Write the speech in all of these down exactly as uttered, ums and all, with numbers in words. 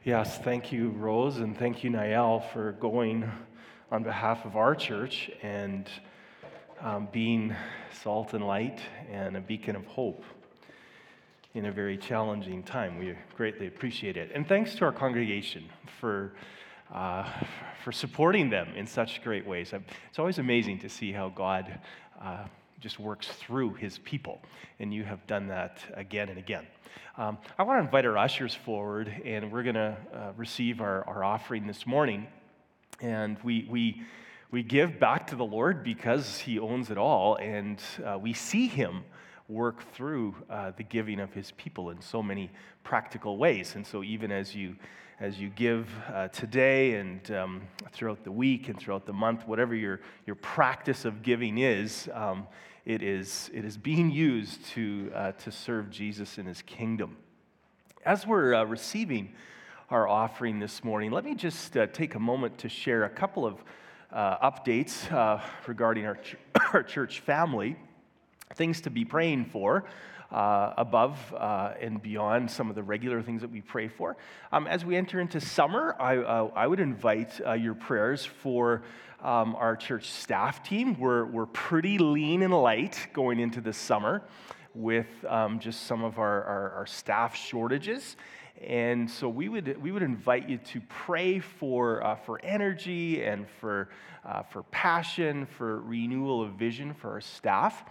Yes, thank you, Rose, and thank you, Niall, for going on behalf of our church and um, being salt and light and a beacon of hope in a very challenging time. We greatly appreciate it. And thanks to our congregation for uh, for supporting them in such great ways. It's always amazing to see how God uh, just works through his people, and you have done that again and again. Um, I want to invite our ushers forward, and we're going to uh, receive our, our offering this morning. And we we we give back to the Lord because he owns it all, and uh, we see him work through uh, the giving of his people in so many practical ways. And so even as you as you give uh, today and um, throughout the week and throughout the month, whatever your your practice of giving is, um, it is it is being used to uh, to serve Jesus in his kingdom. As we're uh, receiving our offering this morning, let me just uh, take a moment to share a couple of uh, updates uh, regarding our ch- our church family. Things to be praying for uh, above uh, and beyond some of the regular things that we pray for. Um, as we enter into summer, I, uh, I would invite uh, your prayers for um, our church staff team. We're, we're pretty lean and light going into this summer with um, just some of our, our, our staff shortages. And so we would we would invite you to pray for uh, for energy and for uh, for passion, for renewal of vision for our staff.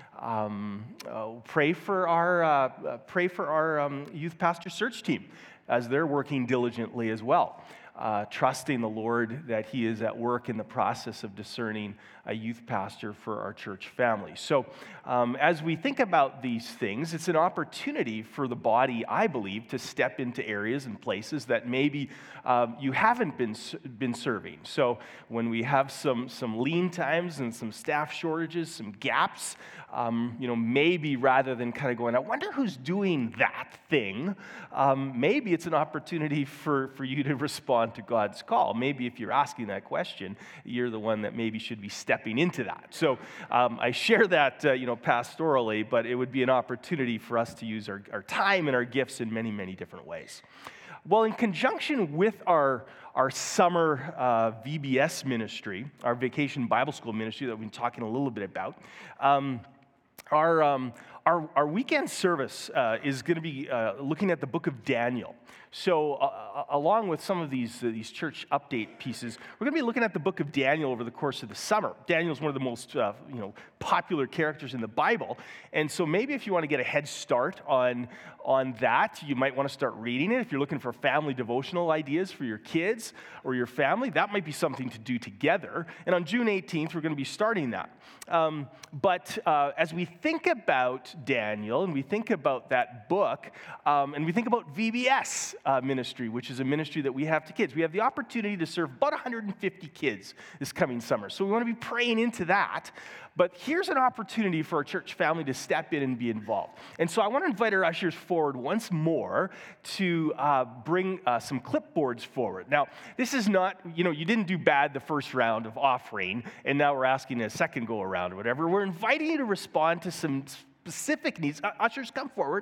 Um, uh, pray for our uh, pray for our um, youth pastor search team as they're working diligently as well, uh, trusting the Lord that he is at work in the process of discerning a youth pastor for our church family. So um, as we think about these things, it's an opportunity for the body, I believe, to step into areas and places that maybe um, you haven't been been serving. So when we have some some lean times and some staff shortages, some gaps, um, you know, maybe rather than kind of going, I wonder who's doing that thing, um, maybe it's an opportunity for, for you to respond to God's call. Maybe if you're asking that question, you're the one that maybe should be stepping into that. So um, I share that, uh, you know, pastorally, but it would be an opportunity for us to use our, our time and our gifts in many, many different ways. Well, in conjunction with our, our summer uh, V B S ministry, our Vacation Bible School ministry that we've been talking a little bit about, um, our, um, our, our weekend service uh, is going to be uh, looking at the book of Daniel. So uh, along with some of these uh, these church update pieces, we're going to be looking at the book of Daniel over the course of the summer. Daniel is one of the most uh, you know popular characters in the Bible, and so maybe if you want to get a head start on on that, you might want to start reading it. If you're looking for family devotional ideas for your kids or your family, that might be something to do together. And on June eighteenth, we're going to be starting that. Um, but uh, as we think about Daniel and we think about that book, um, and we think about V B S uh, ministry, which is a ministry that we have to kids, we have the opportunity to serve about one hundred fifty kids this coming summer. So we want to be praying into that. But here's an opportunity for our church family to step in and be involved. And so I want to invite our ushers forward once more to uh, bring uh, some clipboards forward. Now, this is not, you know, you didn't do bad the first round of offering, and now we're asking a second go around or whatever. We're inviting you to respond to some specific needs. Uh, ushers, come forward.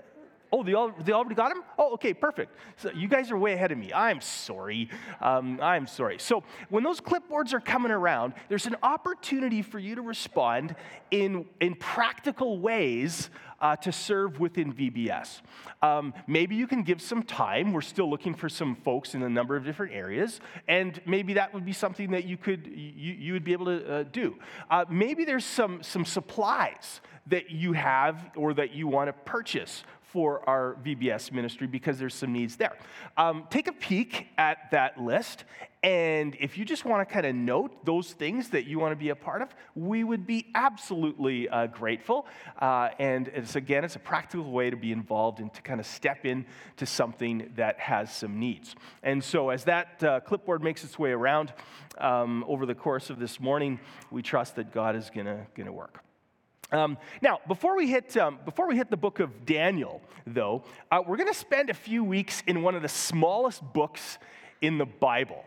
Oh, they, all, they already got him? Oh, okay, perfect. So you guys are way ahead of me. I'm sorry. Um, I'm sorry. So when those clipboards are coming around, there's an opportunity for you to respond in, in practical ways uh, to serve within V B S. Um, maybe you can give some time. We're still looking for some folks in a number of different areas, and maybe that would be something that you could you, you would be able to uh, do. Uh, maybe there's some some supplies that you have or that you want to purchase for our V B S ministry because there's some needs there. Um, take a peek at that list, and if you just want to kind of note those things that you want to be a part of, we would be absolutely uh, grateful. Uh, and it's, again, it's a practical way to be involved and to kind of step in to something that has some needs. And so as that uh, clipboard makes its way around um, over the course of this morning, we trust that God is going to going to work. Um, now, before we hit um, before we hit the book of Daniel, though, uh, we're going to spend a few weeks in one of the smallest books in the Bible.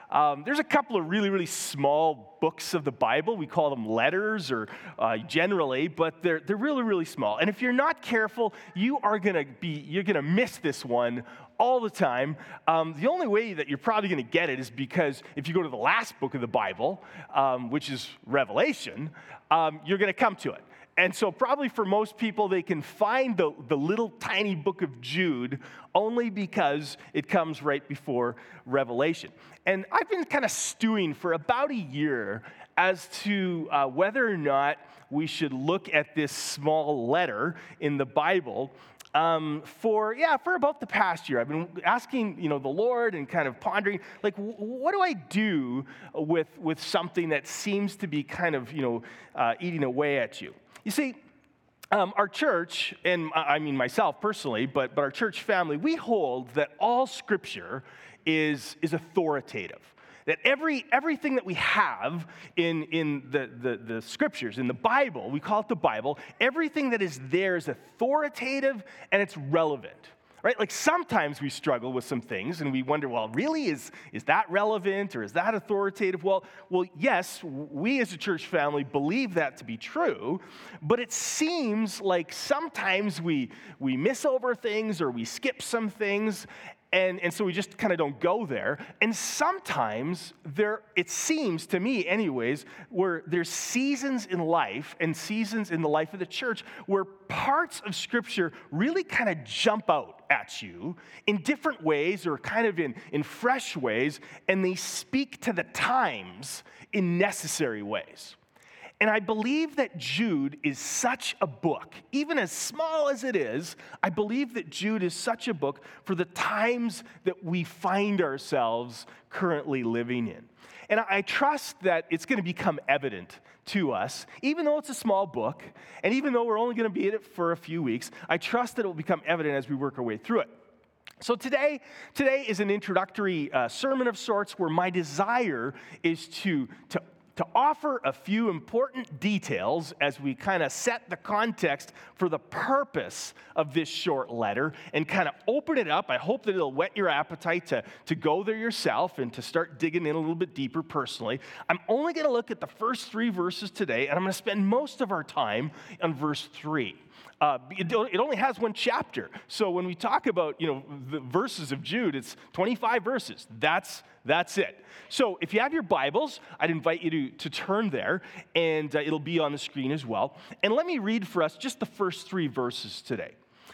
Um, there's a couple of really, really small books of the Bible. We call them letters or uh, generally, but they're, they're really, really small. And if you're not careful, you are going to be, you're going to miss this one all the time. Um, the only way that you're probably going to get it is because if you go to the last book of the Bible, um, which is Revelation, um, you're going to come to it. And so probably for most people, they can find the, the little tiny book of Jude only because it comes right before Revelation. And I've been kind of stewing for about a year as to uh, whether or not we should look at this small letter in the Bible um, for, yeah, for about the past year. I've been asking, you know, the Lord and kind of pondering, like, w- what do I do with, with something that seems to be kind of, you know, uh, eating away at you? You see, um, our church, and I mean myself personally, but, but our church family, we hold that all Scripture is, is authoritative. That every everything that we have in, in the, the, the Scriptures, in the Bible, we call it the Bible, everything that is there is authoritative and it's relevant. Right? Like sometimes we struggle with some things and we wonder, well, really, is, is that relevant or is that authoritative? Well, well, yes, we as a church family believe that to be true, but it seems like sometimes we, we miss over things or we skip some things, and, and so we just kind of don't go there. And sometimes there, it seems to me anyways, where there's seasons in life and seasons in the life of the church where parts of Scripture really kind of jump out at you in different ways or kind of in, in fresh ways, and they speak to the times in necessary ways. And I believe that Jude is such a book, even as small as it is, I believe that Jude is such a book for the times that we find ourselves currently living in. And I trust that it's going to become evident to us, even though it's a small book, and even though we're only going to be in it for a few weeks, I trust that it will become evident as we work our way through it. So today, today is an introductory uh, sermon of sorts where my desire is to, to to offer a few important details as we kind of set the context for the purpose of this short letter and kind of open it up. I hope that it'll whet your appetite to, to go there yourself and to start digging in a little bit deeper personally. I'm only going to look at the first three verses today, and I'm going to spend most of our time on verse three. Uh, it, it only has one chapter. So when we talk about, you know, the verses of Jude, it's twenty-five verses. That's that's it. So if you have your Bibles, I'd invite you to, to turn there, and uh, it'll be on the screen as well. And let me read for us just the first three verses today.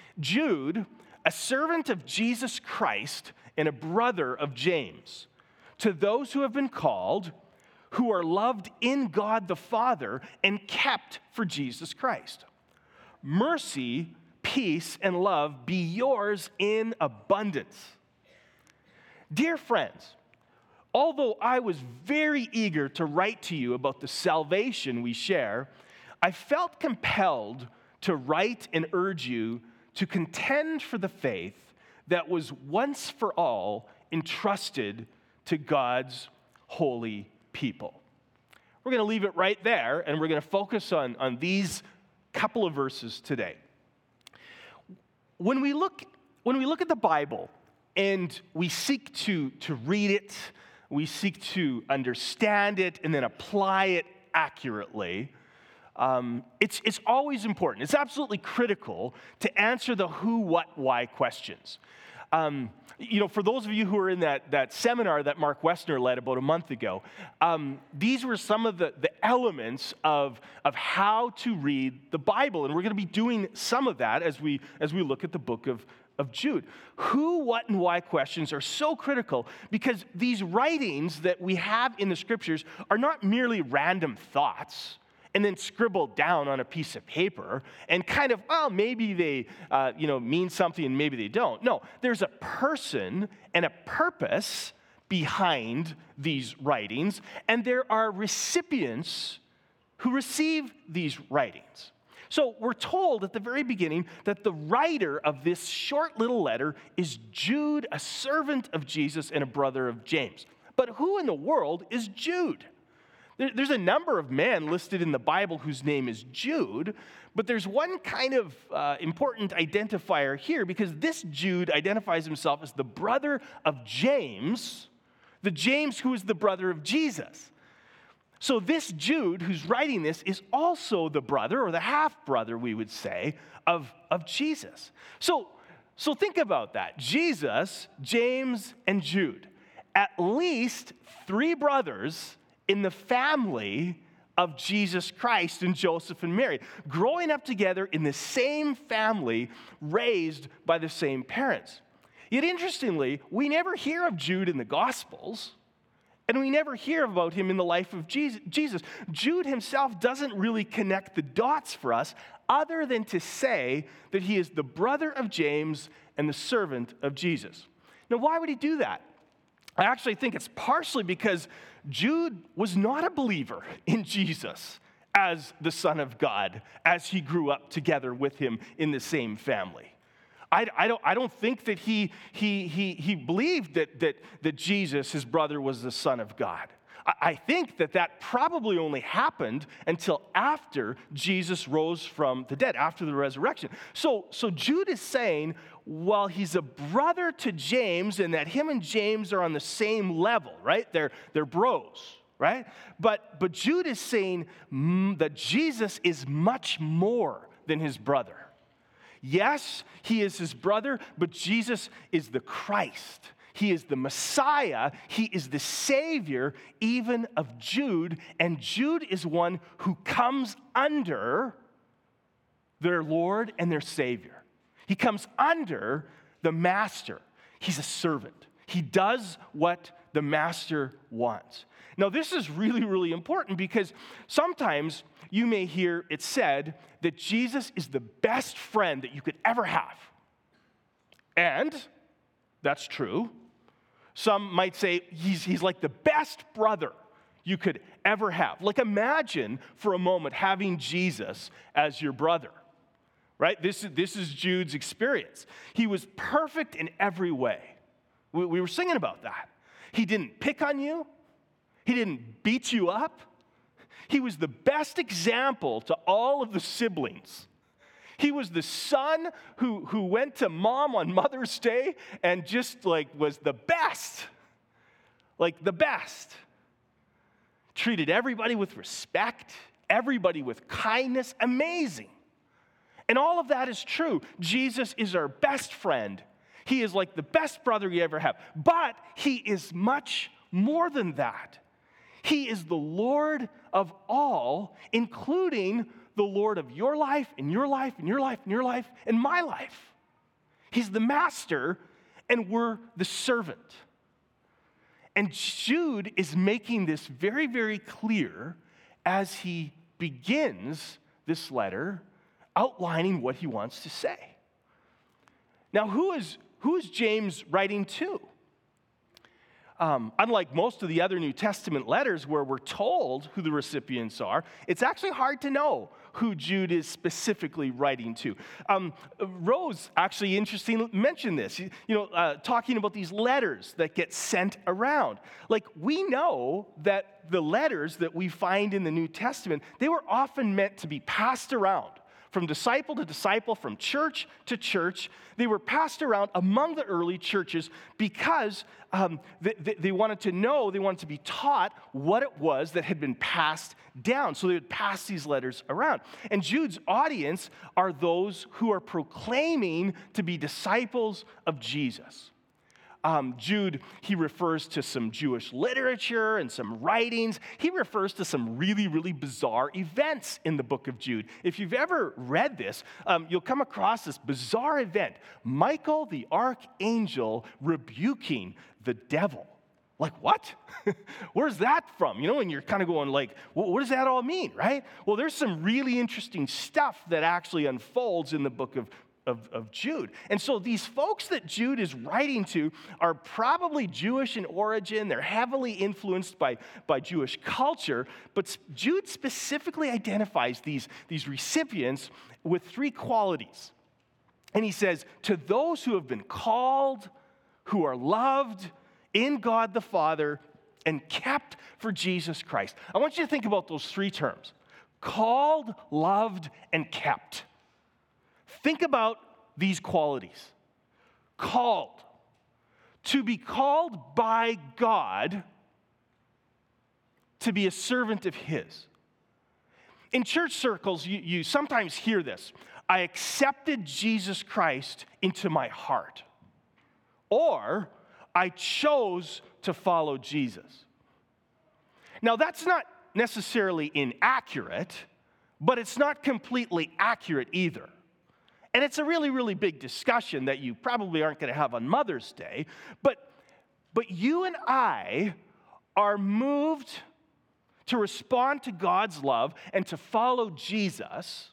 Jude, a servant of Jesus Christ and a brother of James, to those who have been called, who are loved in God the Father and kept for Jesus Christ. Mercy, peace, and love be yours in abundance. Dear friends, although I was very eager to write to you about the salvation we share, I felt compelled to write and urge you to contend for the faith that was once for all entrusted to God's holy people. We're going to leave it right there, and we're going to focus on, on these couple of verses today. When we look, when we look at the Bible and we seek to, to read it, we seek to understand it and then apply it accurately, um, it's, it's always important. It's absolutely critical to answer the who, what, why questions. Um, you know, for those of you who were in that, that seminar that Mark Wessner led about a month ago, um, these were some of the, the elements of, of how to read the Bible. And we're going to be doing some of that as we, as we look at the book of, of Jude. Who, what, and why questions are so critical because these writings that we have in the Scriptures are not merely random thoughts and then scribbled down on a piece of paper and kind of, well, maybe they, uh, you know, mean something and maybe they don't. No, there's a person and a purpose behind these writings, and there are recipients who receive these writings. So we're told at the very beginning that the writer of this short little letter is Jude, a servant of Jesus and a brother of James. But who in the world is Jude? There's a number of men listed in the Bible whose name is Jude, but there's one kind of uh, important identifier here because this Jude identifies himself as the brother of James, the James who is the brother of Jesus. So this Jude who's writing this is also the brother, or the half-brother, we would say, of, of Jesus. So, so think about that. Jesus, James, and Jude. At least three brothers in the family of Jesus Christ and Joseph and Mary, growing up together in the same family, raised by the same parents. Yet interestingly, we never hear of Jude in the Gospels, and we never hear about him in the life of Jesus. Jude himself doesn't really connect the dots for us, other than to say that he is the brother of James and the servant of Jesus. Now, why would he do that? I actually think it's partially because Jude was not a believer in Jesus as the Son of God, as he grew up together with him in the same family. I, I, don't, I don't think that he, he, he, he believed that, that, that Jesus, his brother, was the Son of God. I, I think that that probably only happened until after Jesus rose from the dead, after the resurrection. So, so Jude is saying, well, he's a brother to James, and that him and James are on the same level, right? They're, they're bros, right? But, but Jude is saying mm, that Jesus is much more than his brother. Yes, he is his brother, but Jesus is the Christ. He is the Messiah. He is the Savior even of Jude, and Jude is one who comes under their Lord and their Savior. He comes under the master. He's a servant. He does what the master wants. Now, this is really, really important because sometimes you may hear it said that Jesus is the best friend that you could ever have. And that's true. Some might say he's, he's like the best brother you could ever have. Like, imagine for a moment having Jesus as your brother. Right? This is, this is Jude's experience. He was perfect in every way. We, we were singing about that. He didn't pick on you. He didn't beat you up. He was the best example to all of the siblings. He was the son who, who went to mom on Mother's Day and just like was the best. Like the best. Treated everybody with respect, everybody with kindness. Amazing. And all of that is true. Jesus is our best friend. He is like the best brother you ever have. But he is much more than that. He is the Lord of all, including the Lord of your life, and your life, and your life, and your life, and my life. He's the master, and we're the servant. And Jude is making this very, very clear as he begins this letter, outlining what he wants to say. Now, who is, who is James writing to? Um, unlike most of the other New Testament letters where we're told who the recipients are, it's actually hard to know who Jude is specifically writing to. Um, Rose actually interestingly mentioned this, you know, uh, talking about these letters that get sent around. Like, we know that the letters that we find in the New Testament, they were often meant to be passed around. From disciple to disciple, from church to church, they were passed around among the early churches because um, they, they, they wanted to know, they wanted to be taught what it was that had been passed down. So they would pass these letters around. And Jude's audience are those who are proclaiming to be disciples of Jesus. Um, Jude, he refers to some Jewish literature and some writings. He refers to some really, really bizarre events in the book of Jude. If you've ever read this, um, you'll come across this bizarre event. Michael the archangel rebuking the devil. Like, what? Where's that from? You know, and you're kind of going like, well, what does that all mean, right? Well, there's some really interesting stuff that actually unfolds in the book of Of, of Jude. And so these folks that Jude is writing to are probably Jewish in origin. They're heavily influenced by, by Jewish culture. But Jude specifically identifies these, these recipients with three qualities. And he says, to those who have been called, who are loved in God the Father, and kept for Jesus Christ. I want you to think about those three terms. Called, loved, and kept. Think about these qualities. Called to be called by God to be a servant of his. In church circles, you, you sometimes hear this. I accepted Jesus Christ into my heart. Or, I chose to follow Jesus. Now, that's not necessarily inaccurate, but it's not completely accurate either. And it's a really, really big discussion that you probably aren't going to have on Mother's Day. But, but you and I are moved to respond to God's love and to follow Jesus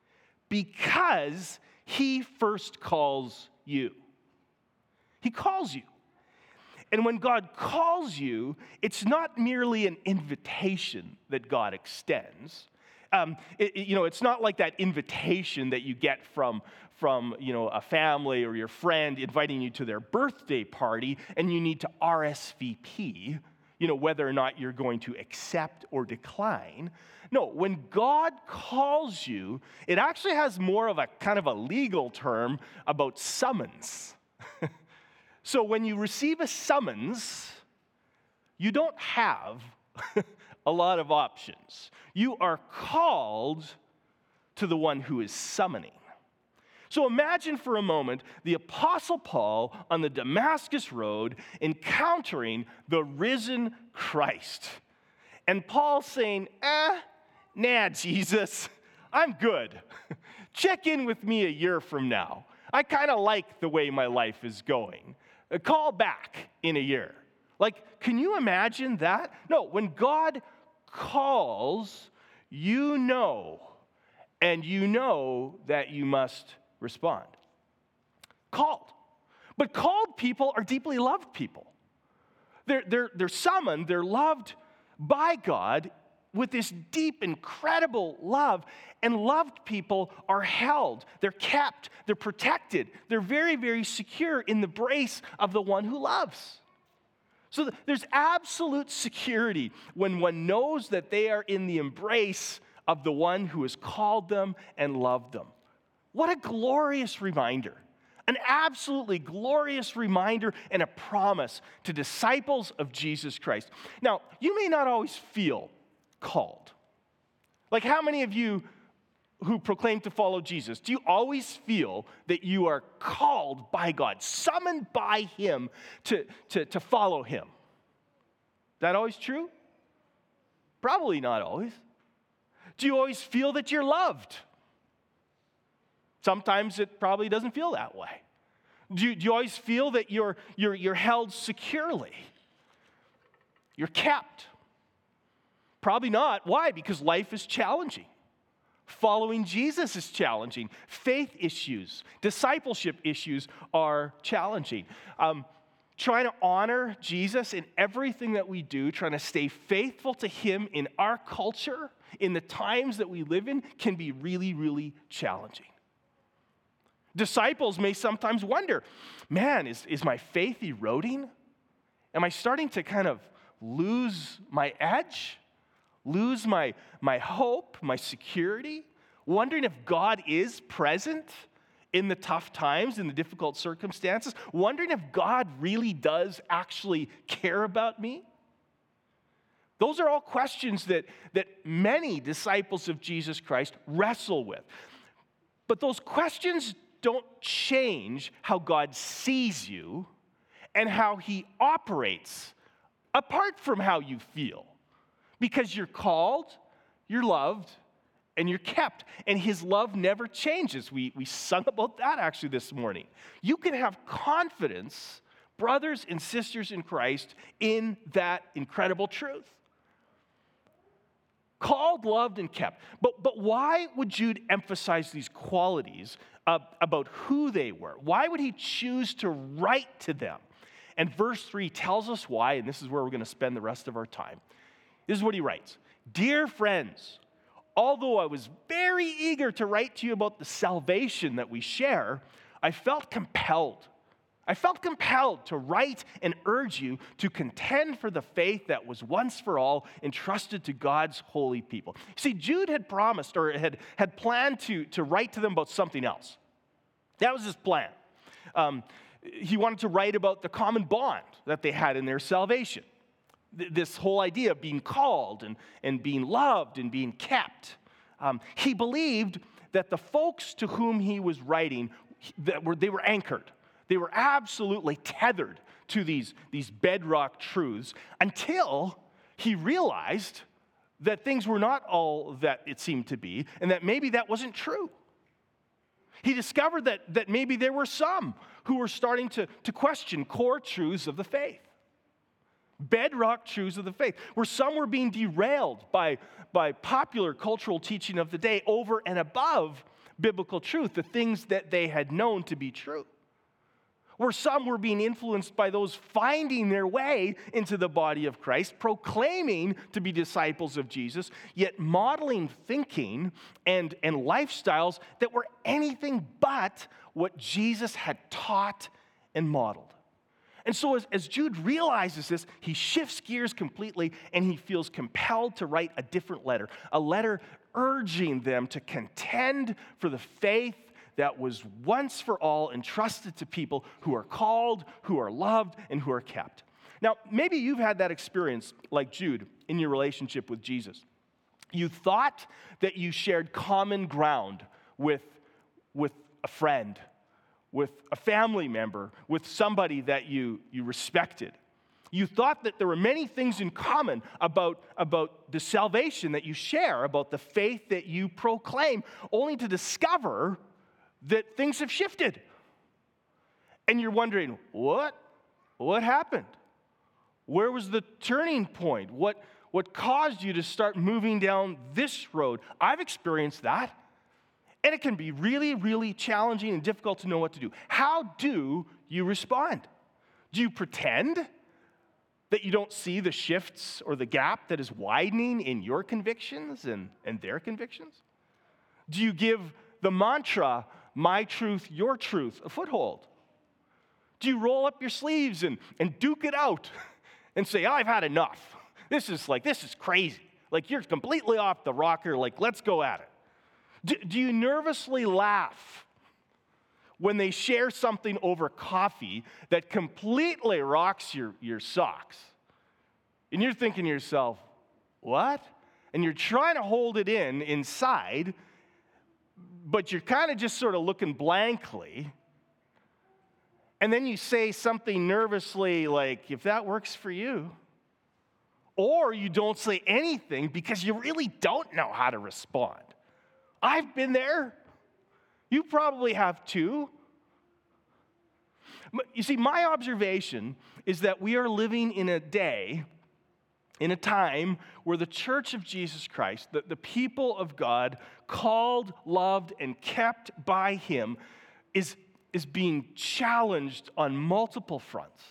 because he first calls you. He calls you. And when God calls you, it's not merely an invitation that God extends. Um, it, it, you know, it's not like that invitation that you get from, from, you know, a family or your friend inviting you to their birthday party, and you need to R S V P, you know, whether or not you're going to accept or decline. No, when God calls you, it actually has more of a kind of a legal term about summons. So when you receive a summons, you don't have a lot of options. You are called to the one who is summoning. So imagine for a moment the Apostle Paul on the Damascus Road encountering the risen Christ. And Paul saying, eh, nah, Jesus, I'm good. Check in with me a year from now. I kind of like the way my life is going. Call back in a year. Like, can you imagine that? No, when God calls, you know, and you know that you must respond. Called. But called people are deeply loved people. They're, they're, they're summoned, they're loved by God with this deep, incredible love. And loved people are held, they're kept, they're protected, they're very, very secure in the embrace of the one who loves. So there's absolute security when one knows that they are in the embrace of the one who has called them and loved them. What a glorious reminder. An absolutely glorious reminder and a promise to disciples of Jesus Christ. Now, you may not always feel called. Like, how many of you who proclaim to follow Jesus, do you always feel that you are called by God, summoned by him to, to, to follow him? That always true? Probably not always. Do you always feel that you're loved? Sometimes it probably doesn't feel that way. Do you, do you always feel that you're, you're, you're held securely? You're kept? Probably not. Why? Because life is challenging. Following Jesus is challenging. Faith issues, discipleship issues are challenging. Um, trying to honor Jesus in everything that we do, trying to stay faithful to him in our culture, in the times that we live in, can be really, really challenging. Disciples may sometimes wonder, man, is, is my faith eroding? Am I starting to kind of lose my edge? Lose my, my hope, my security, wondering if God is present in the tough times, in the difficult circumstances, wondering if God really does actually care about me? Those are all questions that, that many disciples of Jesus Christ wrestle with. But those questions don't change how God sees you and how he operates apart from how you feel. Because you're called, you're loved, and you're kept. And his love never changes. We, we sung about that actually this morning. You can have confidence, brothers and sisters in Christ, in that incredible truth. Called, loved, and kept. But, but why would Jude emphasize these qualities uh, about who they were? Why would he choose to write to them? And verse three tells us why, and this is where we're going to spend the rest of our time. This is what he writes. Dear friends, although I was very eager to write to you about the salvation that we share, I felt compelled. I felt compelled to write and urge you to contend for the faith that was once for all entrusted to God's holy people. See, Jude had promised or had, had planned to, to write to them about something else. That was his plan. Um, he wanted to write about the common bond that they had in their salvation. Th- this whole idea of being called and, and being loved and being kept. Um, he believed that the folks to whom he was writing, that were, they were anchored. They were absolutely tethered to these, these bedrock truths until he realized that things were not all that it seemed to be, and that maybe that wasn't true. He discovered that, that maybe there were some who were starting to, to question core truths of the faith. Bedrock truths of the faith, where some were being derailed by, by popular cultural teaching of the day over and above biblical truth, the things that they had known to be true. Where some were being influenced by those finding their way into the body of Christ, proclaiming to be disciples of Jesus, yet modeling thinking and, and lifestyles that were anything but what Jesus had taught and modeled. And so as, as Jude realizes this, he shifts gears completely and he feels compelled to write a different letter, a letter urging them to contend for the faith that was once for all entrusted to people who are called, who are loved, and who are kept. Now, maybe you've had that experience like Jude in your relationship with Jesus. You thought that you shared common ground with, with a friend, with a family member, with somebody that you, you respected. You thought that there were many things in common about, about the salvation that you share, about the faith that you proclaim, only to discover that things have shifted. And you're wondering, what? What happened? Where was the turning point? What, what caused you to start moving down this road? I've experienced that. And it can be really, really challenging and difficult to know what to do. How do you respond? Do you pretend that you don't see the shifts or the gap that is widening in your convictions and, and their convictions? Do you give the mantra, my truth, your truth, a foothold? Do you roll up your sleeves and, and duke it out and say, oh, I've had enough. This is like, this is crazy. Like, you're completely off the rocker. Like, let's go at it. Do, do you nervously laugh when they share something over coffee that completely rocks your, your socks? And you're thinking to yourself, what? And you're trying to hold it in inside, but you're kind of just sort of looking blankly. And then you say something nervously like, if that works for you. Or you don't say anything because you really don't know how to respond. I've been there. You probably have too. You see, my observation is that we are living in a day, in a time where the church of Jesus Christ, the, the people of God, called, loved, and kept by him, is, is being challenged on multiple fronts.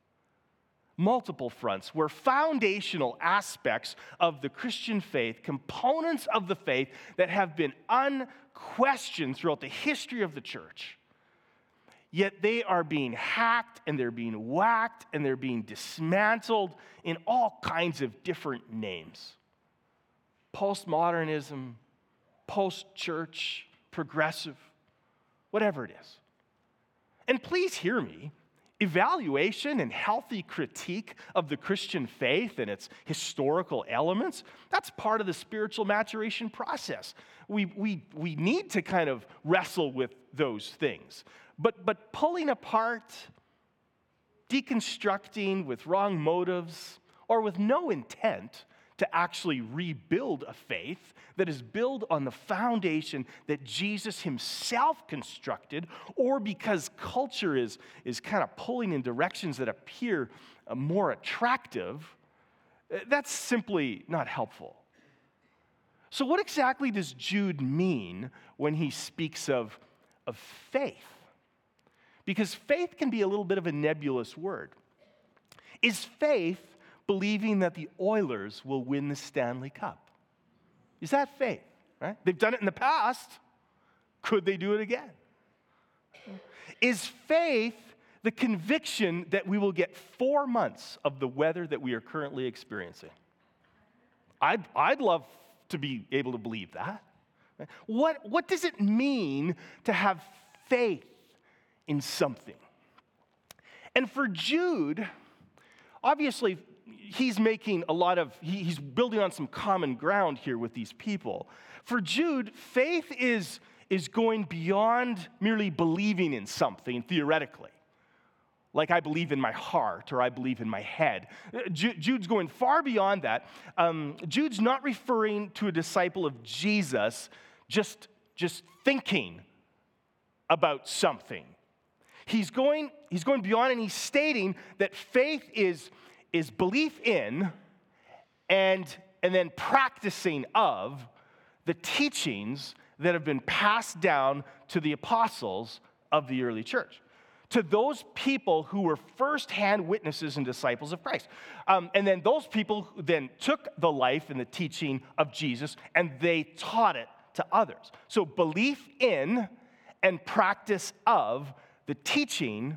Multiple fronts, where foundational aspects of the Christian faith, components of the faith that have been unquestioned throughout the history of the church, yet they are being hacked and they're being whacked and they're being dismantled in all kinds of different names. Postmodernism, post-church, progressive, whatever it is. And please hear me. Evaluation and healthy critique of the Christian faith and its historical elements, that's part of the spiritual maturation process. We, we, we need to kind of wrestle with those things. But, but pulling apart, deconstructing with wrong motives, or with no intent to actually rebuild a faith that is built on the foundation that Jesus himself constructed, or because culture is, is kind of pulling in directions that appear uh, more attractive, that's simply not helpful. So what exactly does Jude mean when he speaks of, of faith? Because faith can be a little bit of a nebulous word. Is faith believing that the Oilers will win the Stanley Cup? Is that faith, right? They've done it in the past. Could they do it again? Is faith the conviction that we will get four months of the weather that we are currently experiencing? I'd, I'd love to be able to believe that. What, what does it mean to have faith in something. And for Jude, obviously, he's making a lot of, he, he's building on some common ground here with these people. For Jude, faith is, is going beyond merely believing in something theoretically. Like I believe in my heart or I believe in my head. Jude's going far beyond that. Um, Jude's not referring to a disciple of Jesus just, just thinking about something. He's going, he's going beyond, and he's stating that faith is, is belief in and, and then practicing of the teachings that have been passed down to the apostles of the early church, to those people who were firsthand witnesses and disciples of Christ. Um, and then those people then took the life and the teaching of Jesus and they taught it to others. So belief in and practice of the teaching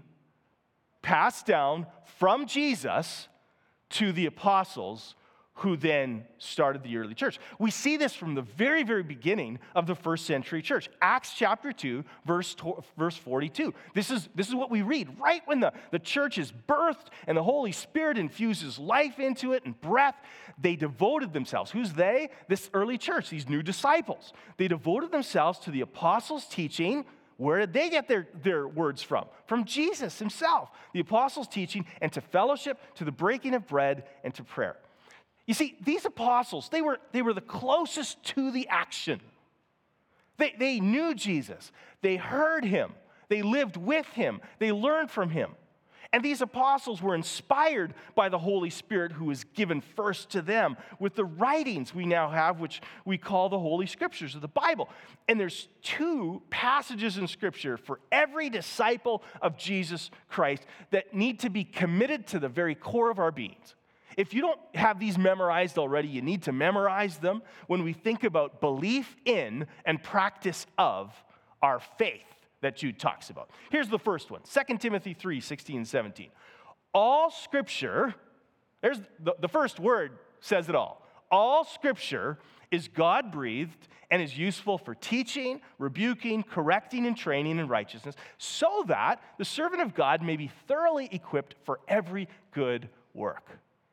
passed down from Jesus to the apostles who then started the early church. We see this from the very, very beginning of the first century church. Acts chapter two, verse, verse forty-two. This is, this is what we read right when the, the church is birthed and the Holy Spirit infuses life into it and breath. They devoted themselves. Who's they? This early church, these new disciples. They devoted themselves to the apostles' teaching. Where did they get their, their words from? From Jesus himself. The apostles' teaching, and to fellowship, to the breaking of bread, and to prayer. You see, these apostles, they were, they were the closest to the action. They, they knew Jesus. They heard him. They lived with him. They learned from him. And these apostles were inspired by the Holy Spirit who was given first to them with the writings we now have, which we call the Holy Scriptures of the Bible. And there's two passages in Scripture for every disciple of Jesus Christ that need to be committed to the very core of our beings. If you don't have these memorized already, you need to memorize them when we think about belief in and practice of our faith that Jude talks about. Here's the first one, Second Timothy three, sixteen and seventeen. All Scripture, there's the, the first word says it all. All Scripture is God-breathed and is useful for teaching, rebuking, correcting, and training in righteousness, so that the servant of God may be thoroughly equipped for every good work.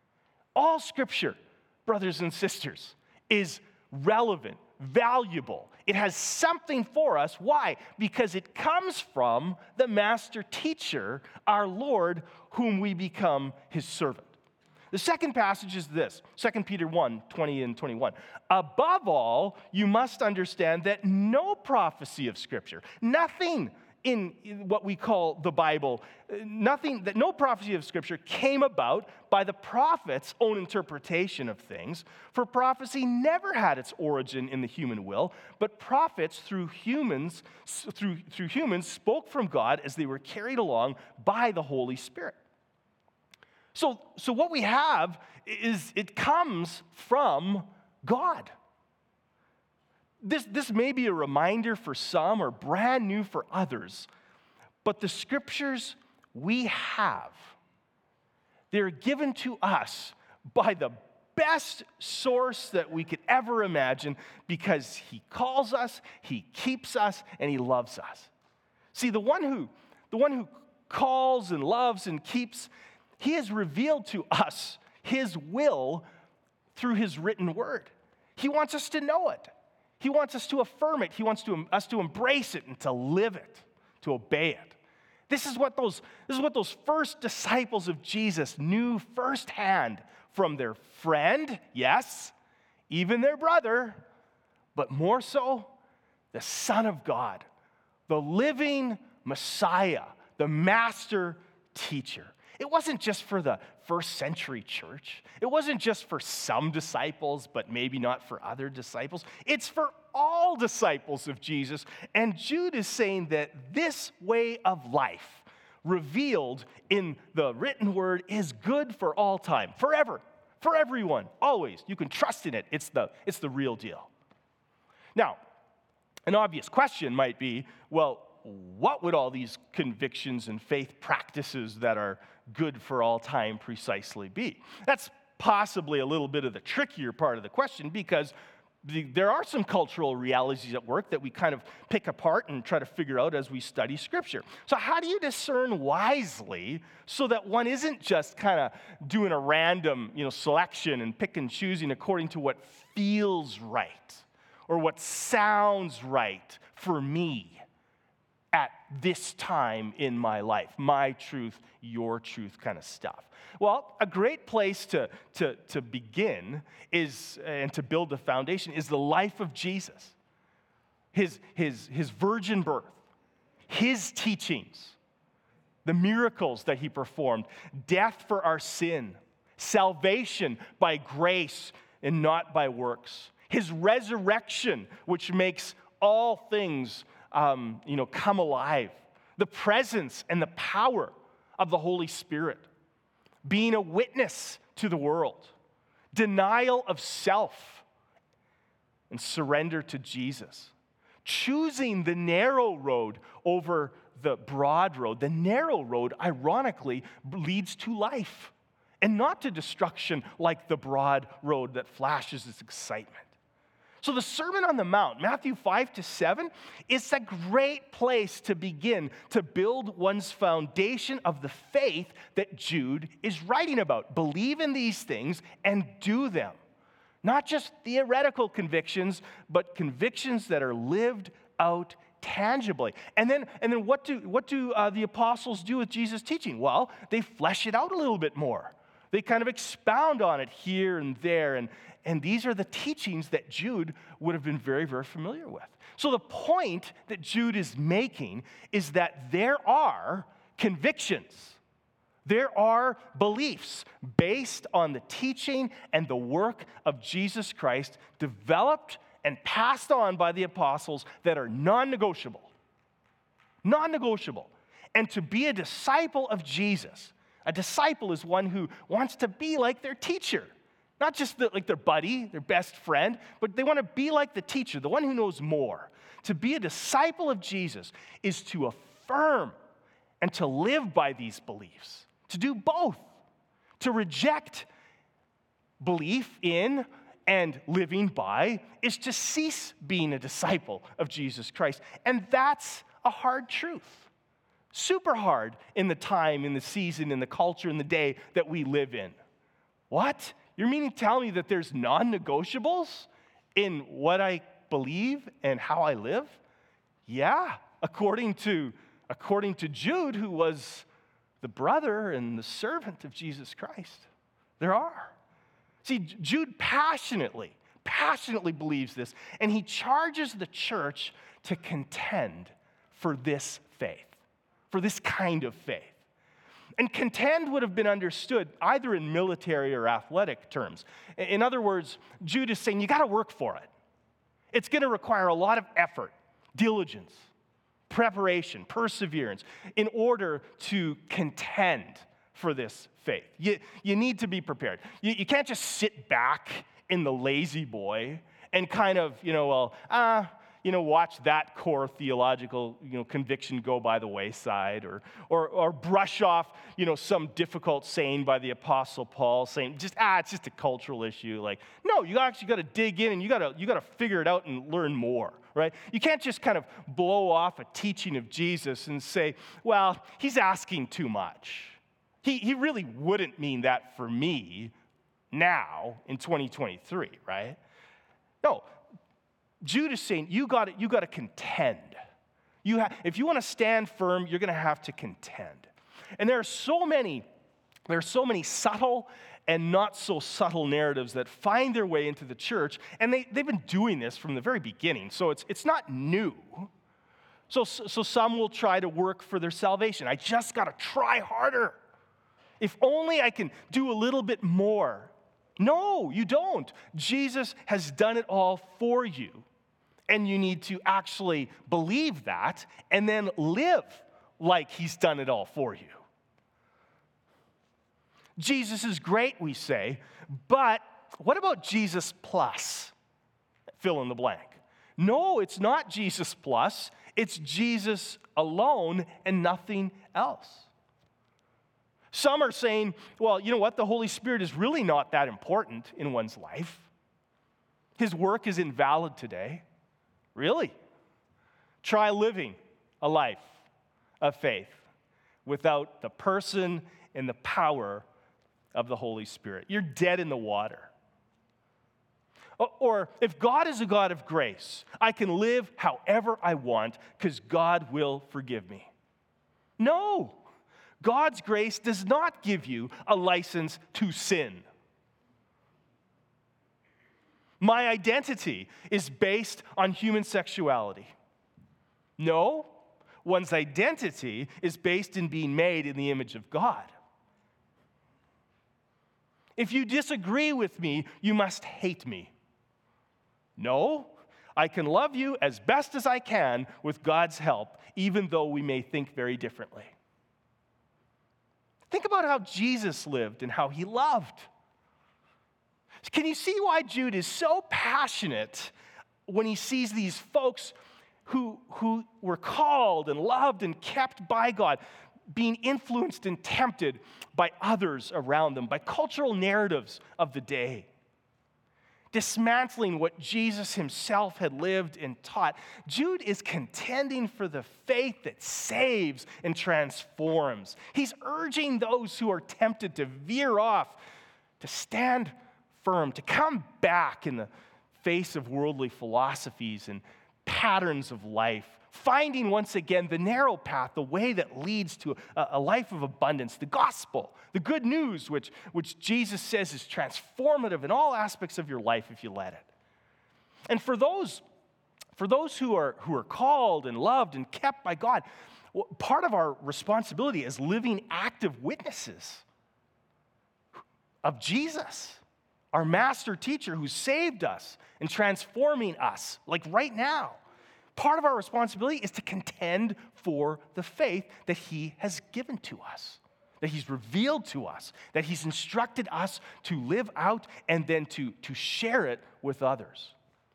All Scripture, brothers and sisters, is relevant, valuable. It has something for us. Why? Because it comes from the master teacher, our Lord, whom we become his servant. The second passage is this, Second Peter one, twenty and twenty-one. Above all, you must understand that no prophecy of Scripture, nothing in what we call the Bible, nothing, that no prophecy of Scripture came about by the prophet's own interpretation of things, for prophecy never had its origin in the human will, but prophets through humans, through, through humans spoke from God as they were carried along by the Holy Spirit. So, so what we have is, it comes from God. This, this may be a reminder for some or brand new for others, but the Scriptures we have, they're given to us by the best source that we could ever imagine because he calls us, he keeps us, and he loves us. See, the one who, the one who calls and loves and keeps, he has revealed to us his will through his written word. He wants us to know it. He wants us to affirm it. He wants to, us to embrace it and to live it, to obey it. This is what those, this is what those first disciples of Jesus knew firsthand from their friend, yes, even their brother, but more so, the Son of God, the living Messiah, the master teacher. It wasn't just for the first century church. It wasn't just for some disciples, but maybe not for other disciples. It's for all disciples of Jesus. And Jude is saying that this way of life revealed in the written word is good for all time, forever, for everyone, always. You can trust in it. It's the, it's the real deal. Now, an obvious question might be, well, what would all these convictions and faith practices that are good for all time precisely be? That's possibly a little bit of the trickier part of the question because There are some cultural realities at work that we kind of pick apart and try to figure out as we study Scripture. So how do you discern wisely so that one isn't just kind of doing a random, you know, selection and pick and choosing according to what feels right or what sounds right for me at this time in my life? My truth, your truth kind of stuff. Well, a great place to, to, to begin is, and to build a foundation, is the life of Jesus. His, his, his virgin birth, his teachings, the miracles that he performed, death for our sin, salvation by grace and not by works, his resurrection, which makes all things um, you know, come alive, the presence and the power of the Holy Spirit, being a witness to the world, denial of self, and surrender to Jesus. Choosing the narrow road over the broad road. The narrow road, ironically, leads to life and not to destruction like the broad road that flashes its excitement. So the Sermon on the Mount, Matthew five to seven, is a great place to begin to build one's foundation of the faith that Jude is writing about. Believe in these things and do them. Not just theoretical convictions, but convictions that are lived out tangibly. And then, and then what do, what do uh, the apostles do with Jesus' teaching? Well, they flesh it out a little bit more. They kind of expound on it here and there, and, and these are the teachings that Jude would have been very, very familiar with. So the point that Jude is making is that there are convictions, there are beliefs based on the teaching and the work of Jesus Christ, developed and passed on by the apostles, that are non-negotiable. Non-negotiable. And to be a disciple of Jesus, a disciple is one who wants to be like their teacher. Not just the, like their buddy, their best friend, but they want to be like the teacher, the one who knows more. To be a disciple of Jesus is to affirm and to live by these beliefs. To do both. To reject belief in and living by is to cease being a disciple of Jesus Christ. And that's a hard truth. Super hard in the time, in the season, in the culture, in the day that we live in. What? You're meaning to tell me that there's non-negotiables in what I believe and how I live? Yeah, according to, according to Jude, who was the brother and the servant of Jesus Christ. There are. See, Jude passionately, passionately believes this, and he charges the church to contend for this faith. For this kind of faith. And contend would have been understood either in military or athletic terms. In other words, Jude is saying you got to work for it. It's going to require a lot of effort, diligence, preparation, perseverance in order to contend for this faith. You, you need to be prepared. You, you can't just sit back in the lazy boy and kind of, you know, well, ah, uh, you know, watch that core theological, you know, conviction go by the wayside, or, or, or brush off, you know, some difficult saying by the Apostle Paul, saying just ah, it's just a cultural issue. Like, no, you actually got to dig in and you got to you got to figure it out and learn more, right? You can't just kind of blow off a teaching of Jesus and say, well, he's asking too much. He he really wouldn't mean that for me now in twenty twenty-three, right? No. Jude is saying you got you got to contend. You ha- if you want to stand firm, you're going to have to contend. And there are so many, there are so many subtle and not so subtle narratives that find their way into the church, and they they've been doing this from the very beginning. So it's it's not new. So so some will try to work for their salvation. I just got to try harder. If only I can do a little bit more. No, you don't. Jesus has done it all for you. And you need to actually believe that and then live like he's done it all for you. Jesus is great, we say, but what about Jesus plus? Fill in the blank. No, it's not Jesus plus. It's Jesus alone and nothing else. Some are saying, well, you know what? The Holy Spirit is really not that important in one's life. His work is invalid today. Really? Try living a life of faith without the person and the power of the Holy Spirit. You're dead in the water. Or if God is a God of grace, I can live however I want because God will forgive me. No, God's grace does not give you a license to sin. My identity is based on human sexuality. No, one's identity is based in being made in the image of God. If you disagree with me, you must hate me. No, I can love you as best as I can with God's help, even though we may think very differently. Think about how Jesus lived and how he loved. Can you see why Jude is so passionate when he sees these folks who, who were called and loved and kept by God, being influenced and tempted by others around them, by cultural narratives of the day? Dismantling what Jesus himself had lived and taught. Jude is contending for the faith that saves and transforms. He's urging those who are tempted to veer off to stand firm, to come back in the face of worldly philosophies and patterns of life, finding once again the narrow path, the way that leads to a, a life of abundance, the gospel, the good news, which, which Jesus says is transformative in all aspects of your life if you let it. And for those, for those who are, who are called and loved and kept by God, part of our responsibility is living active witnesses of Jesus, our master teacher who saved us and transforming us, like right now. Part of our responsibility is to contend for the faith that he has given to us, that he's revealed to us, that he's instructed us to live out and then to, to share it with others.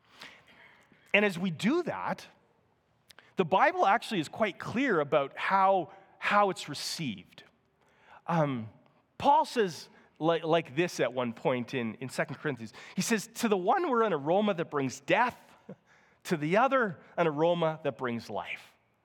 And as we do that, the Bible actually is quite clear about how, how it's received. Um, Paul says, Like, like this at one point in, in Second Corinthians. He says, to the one we're an aroma that brings death, to the other an aroma that brings life.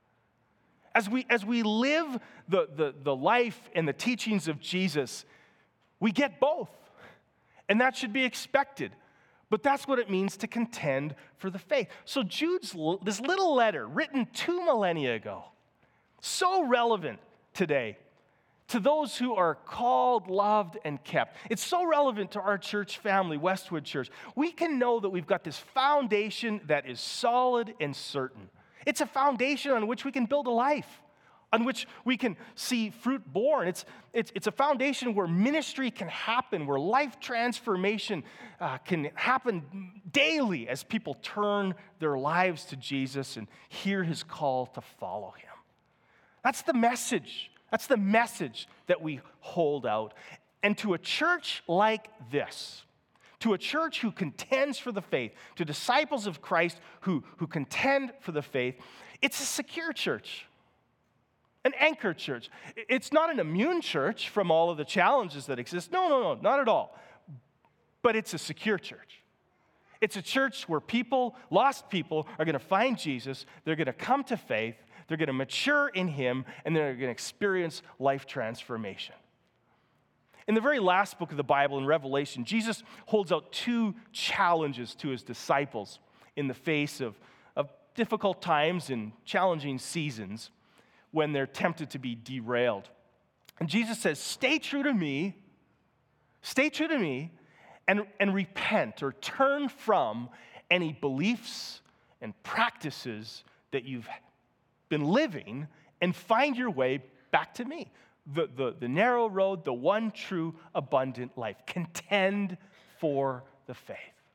As we, as we live the, the, the life and the teachings of Jesus, we get both. And that should be expected. But that's what it means to contend for the faith. So Jude's, this little letter written two millennia ago, so relevant today to those who are called, loved, and kept. It's so relevant to our church family, Westwood Church. We can know that we've got this foundation that is solid and certain. It's a foundation on which we can build a life, on which we can see fruit born. It's, it's, it's a foundation where ministry can happen, where life transformation uh, can happen daily as people turn their lives to Jesus and hear his call to follow him. That's the message. That's the message that we hold out. And to a church like this, to a church who contends for the faith, to disciples of Christ who, who contend for the faith, it's a secure church, an anchor church. It's not an immune church from all of the challenges that exist. No, no, no, not at all. But it's a secure church. It's a church where people, lost people, are going to find Jesus, they're going to come to faith, they're going to mature in him, and they're going to experience life transformation. In the very last book of the Bible, in Revelation, Jesus holds out two challenges to his disciples in the face of, of difficult times and challenging seasons when they're tempted to be derailed. And Jesus says, stay true to me, stay true to me, and, and repent or turn from any beliefs and practices that you've been living and find your way back to me. The, the, the narrow road, the one true abundant life. Contend for the faith.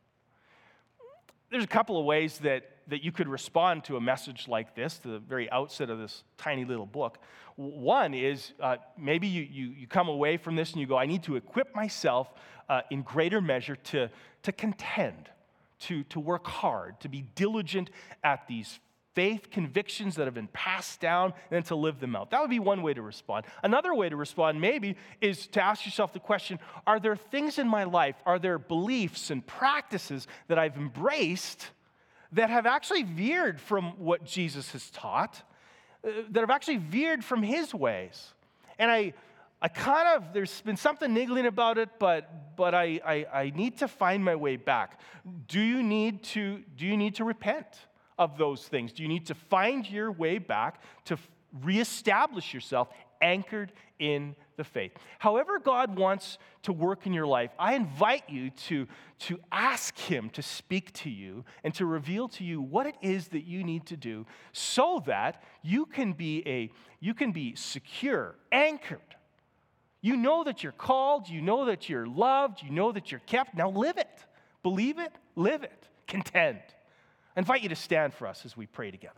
There's a couple of ways that, that you could respond to a message like this, to the very outset of this tiny little book. One is uh, maybe you, you, you come away from this and you go, I need to equip myself uh, in greater measure to, to contend, to, to work hard, to be diligent at these faith convictions that have been passed down, and then to live them out. That would be one way to respond. Another way to respond maybe is to ask yourself the question, are there things in my life, are there beliefs and practices that I've embraced that have actually veered from what Jesus has taught, uh, that have actually veered from his ways? And I I kind of, there's been something niggling about it, but but I, I, I need to find my way back. Do you need to, do you need to repent of those things? Do you need to find your way back to reestablish yourself anchored in the faith? However God wants to work in your life, I invite you to, to ask him to speak to you and to reveal to you what it is that you need to do so that you can be a you can be secure, anchored. You know that you're called, you know that you're loved, you know that you're kept. Now live it. Believe it, live it. Contend. I invite you to stand for us as we pray together.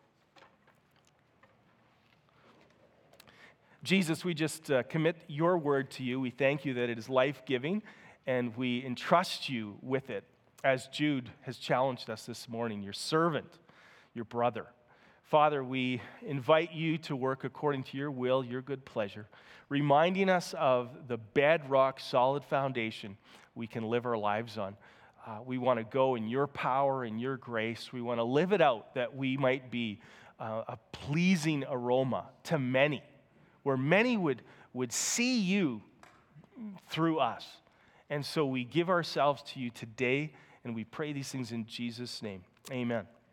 Jesus, we just uh, commit your word to you. We thank you that it is life-giving, and we entrust you with it, as Jude has challenged us this morning, your servant, your brother. Father, we invite you to work according to your will, your good pleasure, reminding us of the bedrock, solid foundation we can live our lives on. Uh, we want to go in your power and your grace. We want to live it out that we might be uh, a pleasing aroma to many, where many would, would see you through us. And so we give ourselves to you today, and we pray these things in Jesus' name. Amen.